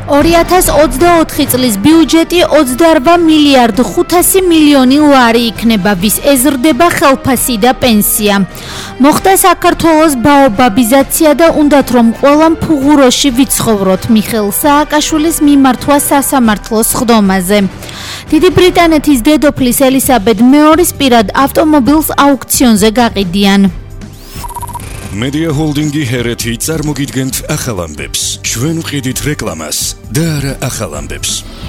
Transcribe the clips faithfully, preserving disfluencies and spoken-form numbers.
ორი ათას ოცდაოთხი წლის ბიუჯეტი ოცდაორ მილიარდ ხუთასი მილიონი ლარი იქნება, ვის ეზრდება ხელფასი და პენსია. მოხდა საქართველოს ბაობაბიზაცია და უნდათ რომ ყველამ ფუღუროში ვიცხოვროთ მიხეილ სააკაშვილის მიმართვა სასამართლოს სხდომაზე. დიდი ბრიტანეთის დედოფლის ელისაბედ მეორის პირად ავტომობილს აუქციონზე გაყიდიან. Media Holdingi ჰერეთი წარმოგიდგენთ ახალ ამბებს. ჩვენ ვყიდით რეკლამას და არა ახალ ამბებს.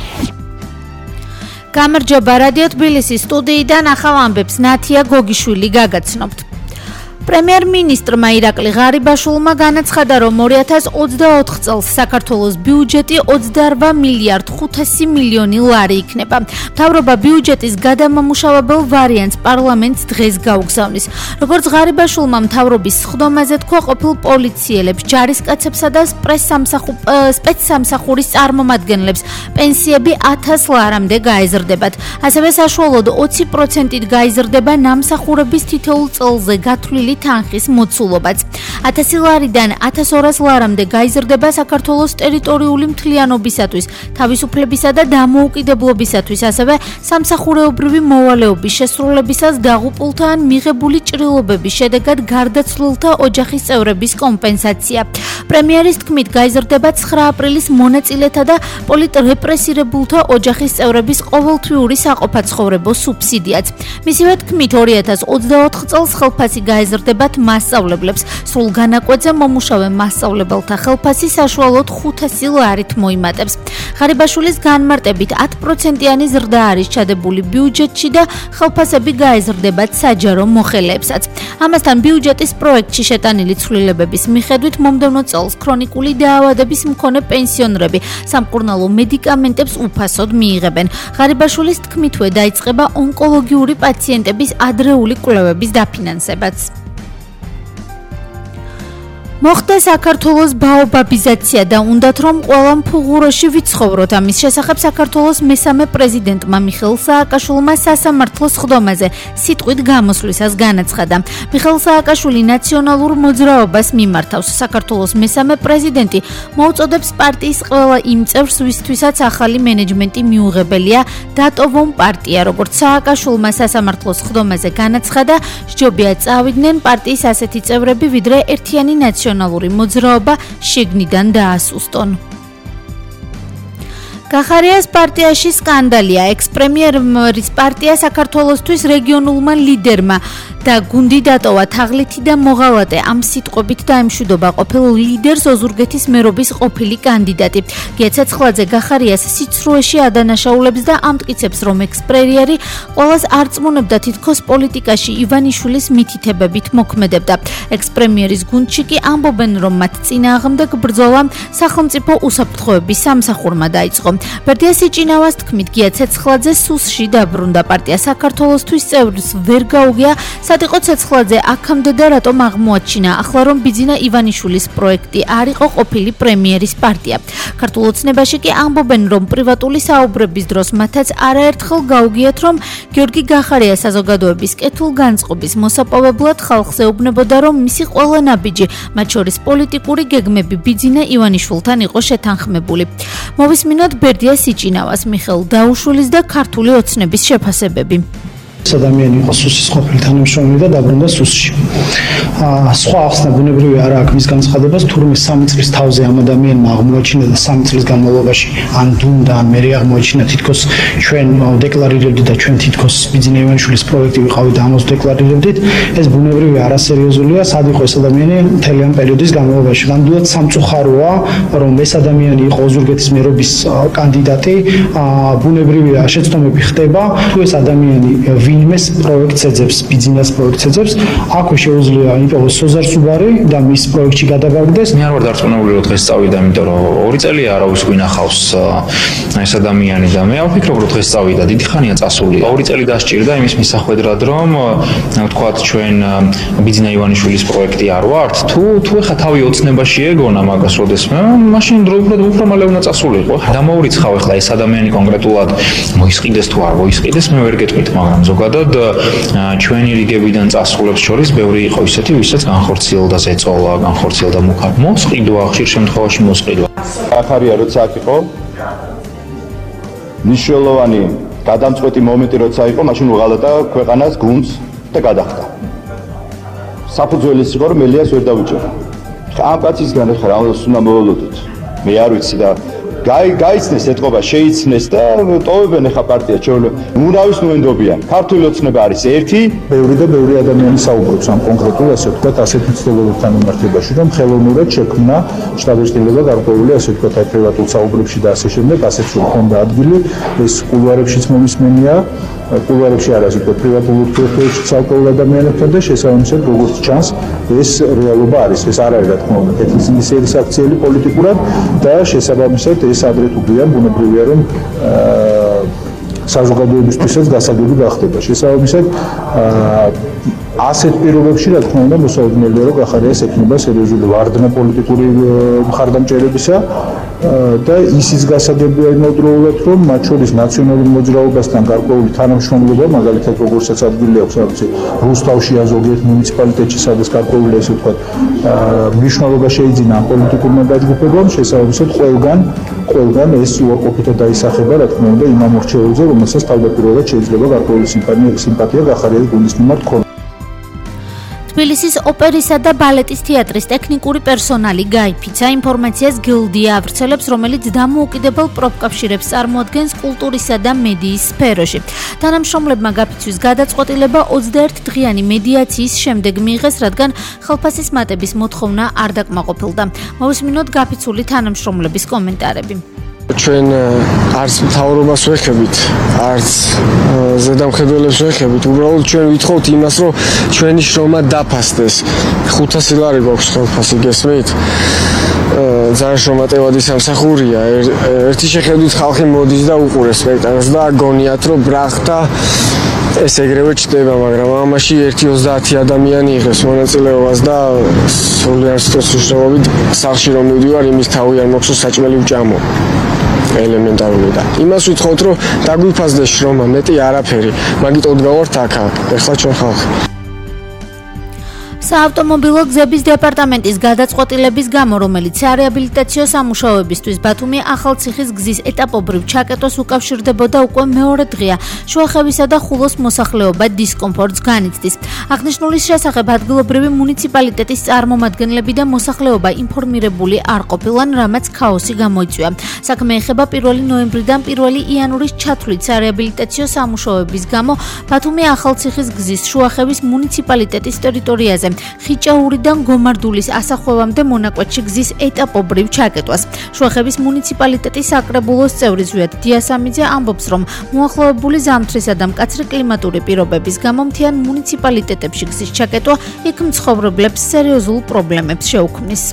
გამარჯობა, რადიო თბილისის სტუდიიდან ახალ ამბებს ნათია გოგიშვილი გაგაცნობთ. პრემიერ-მინისტრმა ირაკლი ღარიბაშვილმა განაცხადა, რომ ორი ათას ოცდაოთხ წელს საქართველოს ბიუჯეტი ოცდაორ მილიარდ ხუთასი მილიონი ლარი იქნება. მთავრობა ბიუჯეტის გადამამუშავებელ ვარიანტს პარლამენტს დღეს გაუგზავნის. როგორც ღარიბაშვილმა მთავრობის სხდომაზე თქვა, ყოფილ პოლიციელებს, ჯარისკაცებსა და სპეცსამსახურის წარმომადგენლებს პენსიები ათას ლარამდე გაეზრდებათ. ასევე საშუალოდ ოცი პროცენტით გაიზრდება ნამსახურების თითოეულ წელზე გათვლილი თანხის მოცულობაც. ათასი ლარიდან ათას ორას ლარამდე გაიზრდება საქართველოს ტერიტორიული მთლიანობისათვის, თავისუფლებისა და დამოუკიდებლობისათვის, ასევე სამსახურეობრივი მოვალეობის შესრულებისას დაღუპულთა ან მიღებული ჭრილობების შედეგად გარდაცვლილთა ოჯახის წევრების კომპენსაცია. პრემიერის თქმით, გაიზრდება ცხრა აპრილის მონაწილეთა და პოლიტრეპრესირებულთა ოჯახის წევრების ყოველთვიური საყოფაცხოვრებო სუბსიდიაც. მისივე თქმით, ორი ათას ოცდაოთხ წელს ხელფასი გაეზრდება მასწავლებლებს. სრულ განაკვეთზე მომუშავე მასწავლებელთა ხელფასი საშუალოდ ხუთასი ლარით მოიმატებს. ღარიბაშვილის განმარტებით ათი პროცენტიანი ზრდა არის ჩადებული ბიუჯეტში და ხელფასები გაეზრდებათ საჯარო მოხელეებსაც. ამასთან ბიუჯეტის პროექტში შეტანილი ცვლილებების მიხედვით მომდევნო წელს ქრონიკული დაავადების მქონე პენსიონერები სამკურნალო მედიკამენტებს უფასოდ მიიღებენ. ღარიბაშვილის თქმითვე დაიწყება ონკოლოგიური პაციენტების ადრეული კვლევების დაფინანსებაც. მოხდა საქართველოს ბაობაბიზაცია და უნდათ რომ ყველამ ფუღუროში ვიცხოვროთ. ამის შესახებ საქართველოს მესამე პრეზიდენტმა მიხეილ სააკაშვილმა სასამართლოს სხდომაზე სიტყვით გამოსვლისას განაცხადა. მიხეილ სააკაშვილი ნაციონალურ მოძრაობას მიმართავს. საქართველოს მესამე პრეზიდენტი მოუწოდებს პარტიის ყველა იმ წევრს, ვისთვისაც ახალი მენეჯმენტი მიუღებელია, დატოვონ პარტია. როგორც სააკაშვილმა სასამართლოს სხდომაზე განაცხადა, სჯობია წავიდნენ პარტიის ასეთი წევრები, ვიდრე ერთიანი ნაციონალური მოძრაობა შიგნიდან დაასუსტონ. გახარიას პარტიაში სკანდალია. ექს-პრემიერის პარტია საქართველოსთვის რეგიონულმა ლიდერმა და გუნდი დატოვა თაღლითი და მოღალატე. ამ სიტყვებით დაემშვიდობა ყოფილ ლიდერს ოზურგეთის მერობის ყოფილი კანდიდატი. გია ცეცხლაძე გახარიას სიცრუეში ადანაშაულებს და ამტკიცებს, რომ ექს-პრემიერი ყველას არწმუნებდა თითქოს პოლიტიკაში ივანიშვილის მითითებებით მოქმედებდა. ექს-პრემიერის გუნდში კი ამბობენ, რომ მათ წინააღმდეგ ბრძოლა სახელმწიფო უსაფრთხოების სამსახურმა დაიწყო. ბერდია სიჭინავას თქმით, გია ცეცხლაძე სუსში დაბრუნდა. პარტია საქართველოსთვის წევრს ვერ გაუგია, სად იყო ცეცხლაძე აქამდე და რატომ აღმოაჩინა ახლა, რომ ბიძინა ივანიშვილის პროექტი არ იყო ყოფილი პრემიერის პარტია. ქართულ ოცნებაში კი ამბობენ, რომ პრივატული საუბრების დროს მათაც არაერთხელ გაუგიათ, რომ გიორგი გახარია საზოგადოების კეთილგანწყობის მოსაპოვებლად ხალხს ეუბნებოდა, რომ მისი ყველა ნაბიჯი, მათ შორის პოლიტიკური გეგმები ბიძინა ივანიშვილთან იყო შეთანხმებული. მოვისმინოთ ბერდია სიჭინავას, მიხეილ დაუშვილის და ქართული ოცნების შეფასებები. ადამიანი იყო სუსის ყოფილი თანამშრომელი და დაბრუნდა სუსში. სხვა ახსნა ბუნებრივი არა აქვს მის განცხადებას, თურმე სამი წლის თავზე ამ ადამიანმა აღმოაჩინა და სამი წლის განმავლობაში ან დუმდა, ან მერე აღმოაჩინა თითქოს ჩვენ დეკლარირებდით და ჩვენ თითქოს ბიძინა ივანიშვილის პროექტი ვიყავით და ამას დეკლარირებდით. ეს ბუნებრივი არასერიოზულია, სად იყო ეს ადამიანი მთელი ამ პერიოდის განმავლობაში. ნამდვილად სამწუხაროა, რომ ეს ადამიანი იყო ოზურგეთის მერობის კანდიდატი. ბუნებრივია შეცდომები ხდება, თუ ეს ადამიანი ვინმეს პროექტს ეძებს, ბიძინას პროექტს ეძებს, აქვე შეუძლია იპოვოს სოზარსუბარი და მის პროექტში გადაბაგდეს. მე არ ვარ დარწმუნებული, რომ დღეს წავიდა, იმიტომ რომ ორი წელია არავის გვინახავს ეს ადამიანი და მე ვფიქრობ, რომ დღეს წავიდა, დიდი ხანია წასული. ორი წელი დასჭირდა იმის მისახვედრად, რომ ვთქვათ, ჩვენ ბიძინა ივანიშვილის პროექტი არ ვართ. თუ თუ ეხა თავი ოცნებაში ეგონა მაგას როდესმე, მაშინ დრო უფრო უფრო მალე უნდა წასულიყო. დამოურიცხავ ეხლა ეს ადამიანი კონკრეტულად მოისყიდეს თუ არ მოისყიდეს, მე ვერ გეტყვით, მაგრამ ზოგადად ჩვენი რიგებიდან წასულებს შორის ბევრი იყო ისეთი, ვისაც განხორციელდა ზეწოლა, განხორციელდა მუქარ მოსყიდვა, ხშირ შემთხვევაში მოსყიდვა. ახარია როცა აქ იყო ნიშნულოვანი გადამწყვეტი მომენტი როცა იყო მაშინ უღალატა ქვეყანას გუნდს და გადახდა საფუძველის იყო რომ მელიას ვერ დავიჭერა ამ კაცისგან ახლა რა უნდა მოვლოდოთ მე არ ვიცი და გაი გაიცნეს ეთყობა შეიცნეს და ტოვებენ ახლა პარტია ჩვენ ურავის ნუენდობიან ქართული ოცნება არის ერთი ბევრი და ბევრი ადამიანი საუბრობს ამ კონკრეტულ ასე ვთქვათ ასეთ მცდელობებთან მიმართებაში რომ ხელოვნურად შექმნა შტაბ-ბიჭდილება გარკვეული ასე ვთქვათ აი პრივატულ საუბრებში და ასე შემდეგ ასეც რომ ხონდა ადგილი ეს კულუარებშიც მომისმენია კულუარებში არ ასე ვთქვათ პრივატულ ურთიერთობებში ცალკეულ ადამიანებთან და შესაბამისად როგორც ჩანს ეს რეალობა არის ეს არ არის რა თქმა უნდა კეთილსინდისერის აქციელი პოლიტიკურად და შესაბამისად ეს ადრე თუ გვიან ბუნებრივია რომ საზოგადოებისთვისაც გასაგები გახდება შესაბამისად ასეთ პირობებში რა თქმა უნდა მოსაუბრელია რომ ახარიას ექნება სერიოზული ვარდნა პოლიტიკური მხარდამჭერებისა და ისიც გასაგებია იმავდროულად რომ მათ შორის ნაციონალურ მოძრაობასთან გარკვეული თანამშრომლობა მაგალითად როგორცაც ადგილი აქვს რაღაც რუსთავშია ზოგიერთ მუნიციპალიტეტში სადაც გარკვეული ასე ვთქვათ მნიშვნელობა შეიძინა ამ პოლიტიკურმა დაჯგუფებამ შესაბამისად ყველგან ყველგან ეს უარყოფითად დაისახება რა თქმა უნდა იმ ამორჩეულზე რომელსაც თავდაპირველად შეიძლება გარკვეული სიმპათია გახარიას გუნდის მიმართ ქონდეს თბილისის ოპერისა და ბალეტის თეატრის ტექნიკური პერსონალი გაიფიცა ინფორმაციას გილდია ავრცელებს, რომელიც დამოუკიდებელ პროფკავშირებს წარმოადგენს კულტურისა და მედიის სფეროში. თანამშრომლებმა გაფიცვის გადაწყვეტილება ოცდაერთი დღიანი მედიაციის შემდეგ მიიღეს, რადგან ხელფასის მატების მოთხოვნა არ დაკმაყოფილდა. მოვისმინოთ გაფიცული თანამშრომლების კომენტარები. ჩვენ არც მთავრობას ვეხებით, არც ზედამხედველებს ვეხებით, უბრალოდ ჩვენ ვითხოვთ იმას, რომ ჩვენი შრომა დაფასდეს. ხუთასი ლარი გვაქვს ხელფასი, გესმით? ძალიან შრომატევადი სამსახურია. ერთი შეხედვით ხალხი მოდის და უყურეს სპექტაკლს და გონიათ, რომ ბრახტა ეს ეგრევე ჩდება, მაგრამ ამაში ერთი ოცდაათი ადამიანი იღებს მონაწილეობას და სულიერ სტრესშრომობით სახლში რომ მივდივარ, იმის თავი არ მოხსოვს საჭმელი ვჭამო. ელემენტარული და იმას ვითხოვთ რომ დაგვიფასდეს შრომა მეტი არაფერი მაგიტოდ გავართ აქ ეხლა ჩვენ ხალხი საავტომობილო გზების დეპარტამენტის გადაწყვეტილების გამო, რომელიც რეაბილიტაციო სამუშაოებისთვის ბათუმი ახალციხის გზის ეტაპობრივ ჩაკეტვას უკავშირდებოდა უკვე მეორე დღეა, შუახევისა და ხულოს მოსახლეობა დისკომფორტს განიცდის. აღნიშნულის შესახებ ადგილობრივი მუნიციპალიტეტის წარმომადგენლები და მოსახლეობა ინფორმირებული არ ყოფილან, რამაც ქაოსი გამოიწვია. საქმე ეხება პირველი ნოემბრიდან პირველი იანვრის ჩათვლით რეაბილიტაციო სამუშაოების გამო ბათუმი ახალციხის გზის შუახევის მუნიციპალიტეტის ტერიტორიაზე ხიჭაურიდან გომარდულის ასახვევამდე მონაკვეთში გზის ეტაპობრივ ჩაკეტვას. შუახევის მუნიციპალიტეტის საკრებულოს წევრი ზვიად დიასამიძე ამბობს, რომ მოახლოებული ზამთრისა და მკაცრი კლიმატური პირობების გამო მთიან მუნიციპალიტეტებში გზის ჩაკეტვა იქ მცხოვრებლებს სერიოზულ პრობლემებს შეუქმნის.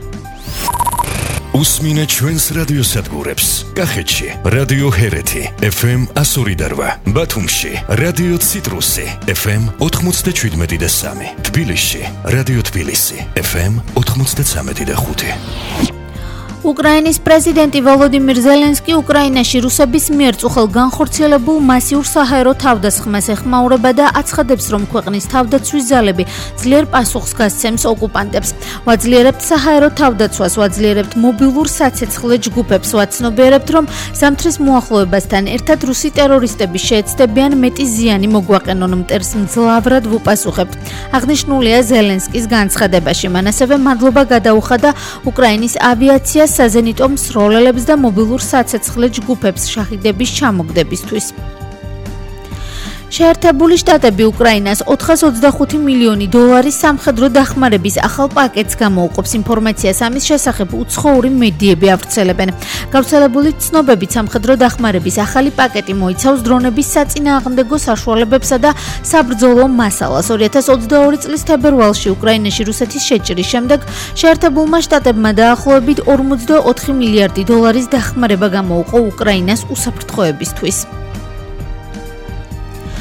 უსმინე ჩვენს რადიოსადგურებს. კახეთში რადიო ჰერეთი ეფ ემ εκατო ორი და რვა, ბათუმში რადიო ციტრუსი ეფ ემ ოთხმოცდაშვიდმეტი და სამი, თბილისში რადიო თბილისი ეფ ემ ოთხმოცდაცამეტი და ხუთი. უკრაინის პრეზიდენტი ვოლოდიმირ ზელენსკი უკრაინაში რუსების მიერ წუხელ განხორციელებულ მასიურ საჰაერო თავდასხმას ეხმაურება და აცხადებს, რომ ქვეყნის თავდაცვის ძალები ძლიერ პასუხს გასცემს ოკუპანტებს. ვაძლიერებთ საჰაერო თავდაცვას, ვაძლიერებთ მობილურ საცეცხლე ჯგუფებს, ვაცნობიერებთ, რომ ზამთრის მოახლოებასთან ერთად რუსი ტერორისტები შეეცდებიან მეტი ზიანი მოგვაყენონ მტერს მძლავრად ვუპასუხებთ. აღნიშნულია ზელენსკის განცხადებაში. მან ასევე მადლობა გადაუხადა უკრაინის ავიაციას საზენიტო მსროლელებს და მობილურ საცეცხლე ჯგუფებს შაჰიდების ჩამოგდებისთვის. შეერთებული შტატები უკრაინას ოთხას ოცდახუთი მილიონი დოლარის სამხედრო დახმარების ახალ პაკეტს გამოუყოფს. ინფორმაციას ამის შესახებ უცხოური მედიები ავრცელებენ. გავრცელებული ცნობებით სამხედრო დახმარების ახალი პაკეტი მოიცავს დრონების საწინააღმდეგო საშუალებებსა და საბრძოლო მასალას. ორი ათას ოცდაორი წლის თებერვალში უკრაინაში რუსეთის შეჭრის შემდეგ შეერთებულმა შტატებმა დაახლოებით ორმოცდაოთხი მილიარდი დოლარის დახმარება გამოუყო უკრაინას უსაფრთხოებისთვის.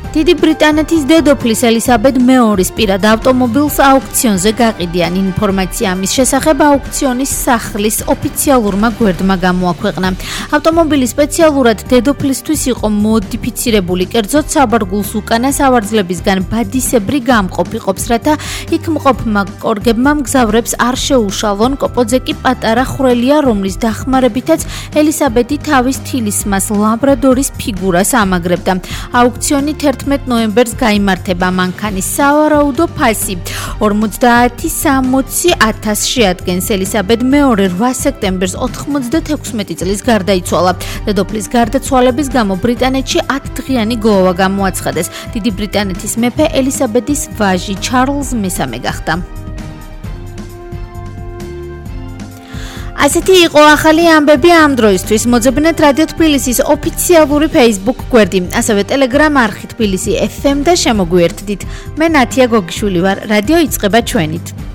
დიდი ბრიტანეთის დედოფლის ელისაბედ მეორის პირად ავტომობილს აუქციონზე გაყიდიან. ინფორმაცია ამის შესახებ აუქციონის სახლის ოფიციალურმა გვერდმა გამოაქვეყნა. ავტომობილი სპეციალურად დედოფლისთვის იყო მოდიფიცირებული, კერძოდ საბარგულს უკანა სავარძლებისგან ბადისებრი გამყოფი ყოფს, რათა იქ მყოფმა კორგებმა მგზავრებს არ შეუშალონ. კოპოძე კი პატარა ხვრელია, რომლის დახმარებითაც ელისაბედი თავის თილისმას ლაბრადორის ფიგურას ამაგრებდა. აუქციონი თერთმეტ ნოემბერს გაიმართება. მანქანის სავარაუდო ფასი ორმოცდაათი სამოცი ათასს შეადგენს. ელისაბედ მეორე რვა სექტემბერს ოთხმოცდათექვსმეტი წლის გარდაიცვალა. დედოფლის გარდაცვალების გამო ბრიტანეთში ათდღიანი გლოვა გამოაცხადეს. დიდი ბრიტანეთის მეფე ელისაბედის ვაჟი ჩარლზ მესამე გახდა. ასეთი იყო ახალი ამბები ამ დროისთვის. მოძებნეთ რადიო თბილისის ოფიციალური Facebook გვერდი, ასევე Telegram არხი თბილისი ეფ ემ და შემოგვიერთდით. მე ნათია გოგიშვილი ვარ. რადიო იწყება ჩვენით.